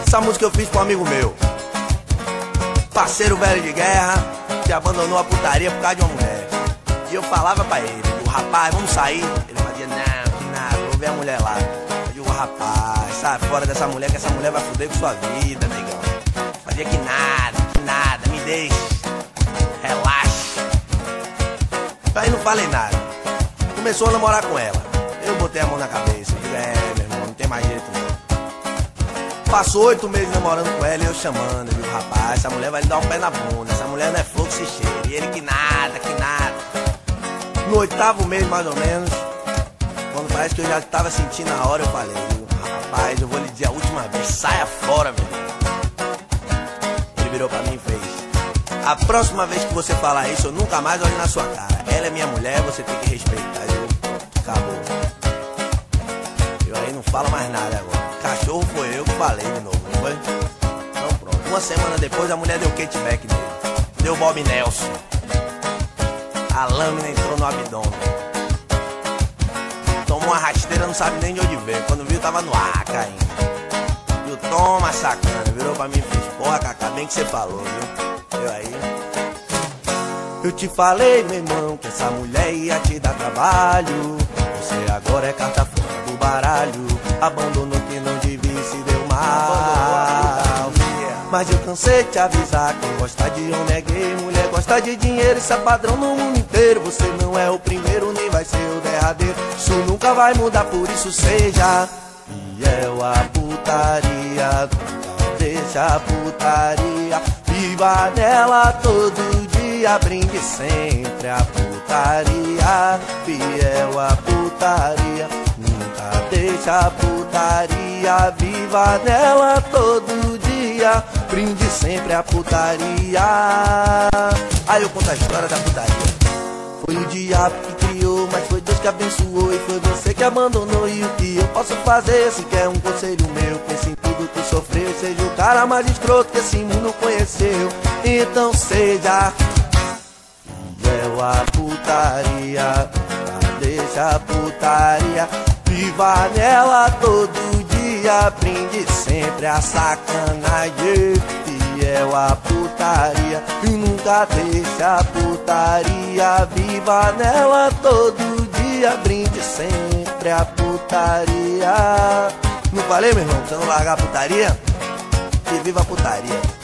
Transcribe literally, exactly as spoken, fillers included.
Essa música eu fiz pra um amigo meu, parceiro velho de guerra, que abandonou a putaria por causa de uma mulher. E eu falava pra ele, o rapaz, vamos sair? Ele fazia, não, que nada, vou ver a mulher lá. Eu digo, rapaz, sai fora dessa mulher, que essa mulher vai foder com sua vida, negão. Fazia que nada, que nada, me deixe, relaxa. Aí não falei nada. Começou a namorar com ela. Eu botei a mão na cabeça, eu digo, é, meu irmão, não tem mais jeito não. Passou oito meses namorando com ela e eu chamando, eu digo, rapaz, essa mulher vai lhe dar um pé na bunda, essa mulher não é flor que se cheira. E ele que nada, que nada. No oitavo mês, mais ou menos, quando parece que eu já estava sentindo a hora, eu falei, rapaz, eu vou lhe dizer a última vez, saia fora, meu irmão. Ele virou pra mim e fez, a próxima vez que você falar isso, eu nunca mais olho na sua cara. Ela é minha mulher, você tem que respeitar. Eu, acabou. Eu aí não falo mais nada agora. Cachorro foi eu que falei de novo, não foi? Então pronto. Uma semana depois a mulher deu kickback nele. Deu Bob Nelson. A lâmina entrou no abdômen. Tomou uma rasteira, não sabe nem de onde veio. Quando viu, tava no ar, caindo. Viu, toma sacana. Virou pra mim e fez, porra, Cacá, bem que você falou, viu? Eu aí. Eu te falei, meu irmão, que essa mulher ia te dar trabalho. Você agora é carta fora do baralho. Abandonou que não devia, se deu mal. Mas eu cansei de te avisar, quem gosta de homem é gay, mulher gosta de dinheiro, isso é padrão no mundo inteiro. Você não é o primeiro, nem vai ser o derradeiro. Isso nunca vai mudar, por isso seja fiel à putaria. Deixa a putaria, viva nela todo dia, brinde sempre a putaria. Fiel à putaria, nunca deixa a putaria, viva nela todo dia, brinde sempre a putaria. Aí eu conto a história da putaria. Foi o diabo que criou, mas foi Deus que abençoou, e foi você que abandonou. E o que eu posso fazer? Se quer um conselho meu, pense em tudo que sofreu, seja o cara mais escroto que esse mundo conheceu. Então seja fiel à putaria, deixa a putaria, viva nela todo dia, brinde sempre a sacanagem. Fiel à putaria e nunca deixa a putaria, viva nela todo dia, brinde sempre a putaria. Não falei, meu irmão, pra você não largar a putaria? E viva a putaria.